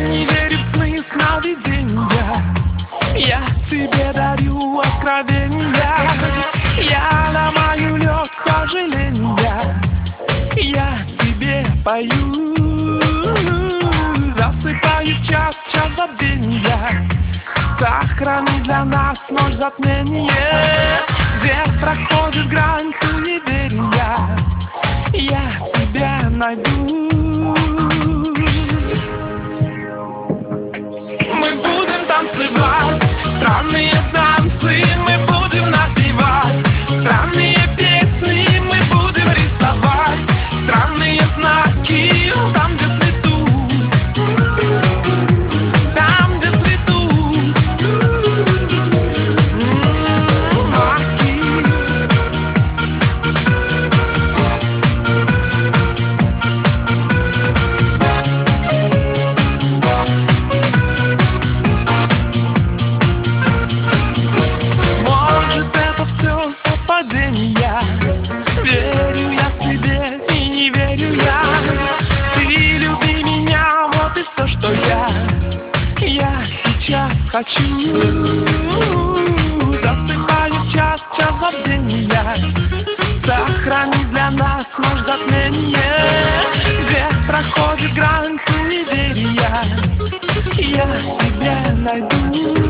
не верю в сны, сновидения. Я тебе дарю откровения. Я ломаю лед сожаления. Я тебе пою, засыпаю в час забвения. Сохрани для нас ночь затмения, где проходит грань суеверия. Я тебя найду. Мы будем танцевать странные танцы, мы будем напевать странные песни, мы будем рисовать странные знаки там, где цветут, там, где цветут маки. Может, это все совпадение. Верю я себе и не верю я. Ты люби меня, вот и все, что я сейчас хочу. Засыпаю в час забвения. Сохрани для нас ночь затмения, где проходит грань суеверия. Я тебя найду.